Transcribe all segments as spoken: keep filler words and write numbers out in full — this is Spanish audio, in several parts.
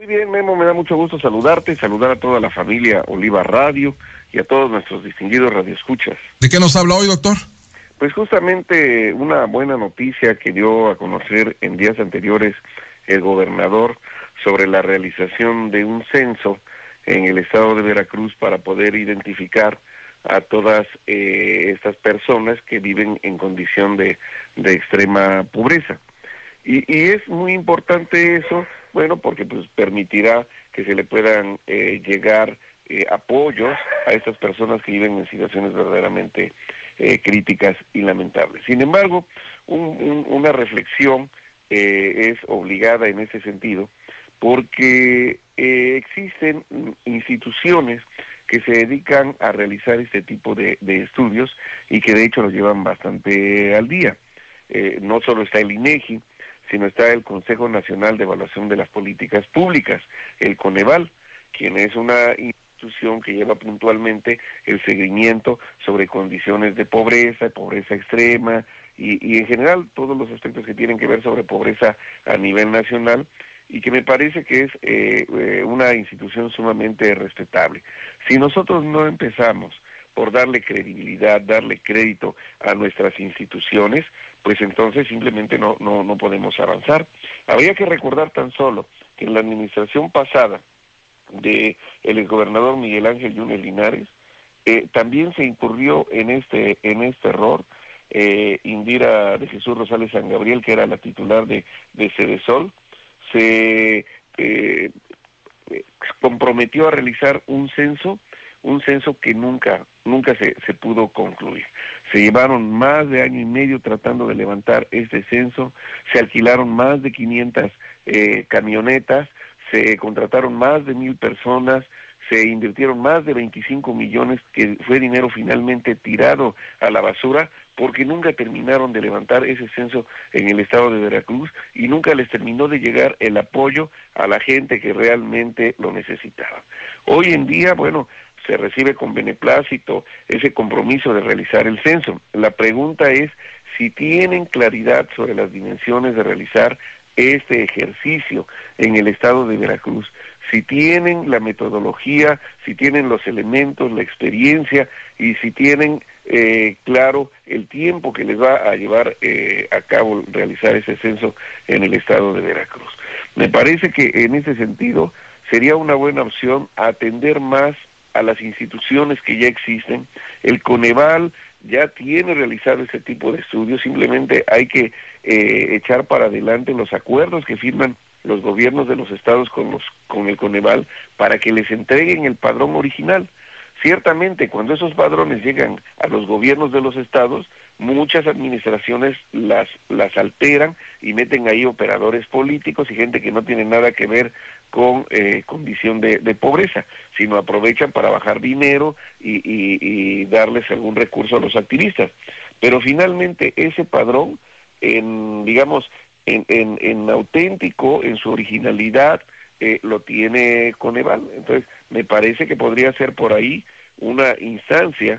Muy bien, Memo, me da mucho gusto saludarte, saludar a toda la familia Oliva Radio y a todos nuestros distinguidos radioescuchas. ¿De qué nos habla hoy, doctor? Pues justamente una buena noticia que dio a conocer en días anteriores el gobernador sobre la realización de un censo en el estado de Veracruz para poder identificar a todas eh, estas personas que viven en condición de, de extrema pobreza. Y, y es muy importante eso, bueno, porque pues permitirá que se le puedan eh, llegar eh, apoyos a estas personas que viven en situaciones verdaderamente eh, críticas y lamentables. Sin embargo, un, un, una reflexión eh, es obligada en ese sentido, porque eh, existen instituciones que se dedican a realizar este tipo de, de estudios y que de hecho lo llevan bastante al día. Eh, no solo está el INEGI, sino está el Consejo Nacional de Evaluación de las Políticas Públicas, el Coneval, quien es una institución que lleva puntualmente el seguimiento sobre condiciones de pobreza, pobreza extrema y, y en general todos los aspectos que tienen que ver sobre pobreza a nivel nacional, y que me parece que es eh, eh, una institución sumamente respetable. Si nosotros no empezamos por darle credibilidad, darle crédito a nuestras instituciones, pues entonces simplemente no, no, no podemos avanzar. Habría que recordar tan solo que en la administración pasada de el exgobernador Miguel Ángel Yunes Linares, eh, también se incurrió en este, en este error. eh, Indira de Jesús Rosales San Gabriel, que era la titular de, de Sedesol, se eh, comprometió a realizar un censo, un censo que nunca, nunca se, se pudo concluir. Se llevaron más de año y medio tratando de levantar este censo, se alquilaron más de quinientas eh, camionetas, se contrataron más de mil personas, se invirtieron más de veinticinco millones, que fue dinero finalmente tirado a la basura, porque nunca terminaron de levantar ese censo en el estado de Veracruz y nunca les terminó de llegar el apoyo a la gente que realmente lo necesitaba. Hoy en día, bueno, se recibe con beneplácito ese compromiso de realizar el censo. La pregunta es si tienen claridad sobre las dimensiones de realizar este ejercicio en el estado de Veracruz, si tienen la metodología, si tienen los elementos, la experiencia y si tienen eh, claro el tiempo que les va a llevar eh, a cabo realizar ese censo en el estado de Veracruz. Me parece que en ese sentido sería una buena opción atender más a las instituciones que ya existen. El Coneval ya tiene realizado ese tipo de estudios, simplemente hay que eh, echar para adelante los acuerdos que firman los gobiernos de los estados con los con el Coneval para que les entreguen el padrón original. Ciertamente, cuando esos padrones llegan a los gobiernos de los estados, muchas administraciones las las alteran y meten ahí operadores políticos y gente que no tiene nada que ver con eh, condición de, de pobreza, sino aprovechan para bajar dinero y, y, y darles algún recurso a los activistas. Pero finalmente ese padrón, en digamos, en, en, en auténtico, en su originalidad, eh, lo tiene Coneval. Entonces, me parece que podría ser por ahí una instancia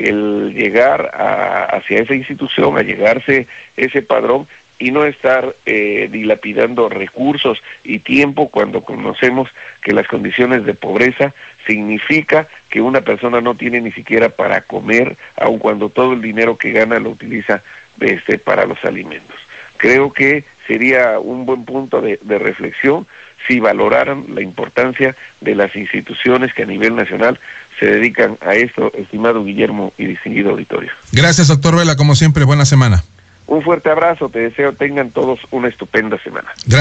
el llegar a, hacia esa institución, a llegarse ese padrón y no estar eh, dilapidando recursos y tiempo cuando conocemos que las condiciones de pobreza significa que una persona no tiene ni siquiera para comer, aun cuando todo el dinero que gana lo utiliza este, para los alimentos. Creo que sería un buen punto de, de reflexión si valoraran la importancia de las instituciones que a nivel nacional se dedican a esto, estimado Guillermo y distinguido auditorio. Gracias, doctor Vela, como siempre, buena semana. Un fuerte abrazo, te deseo tengan todos una estupenda semana. Gracias.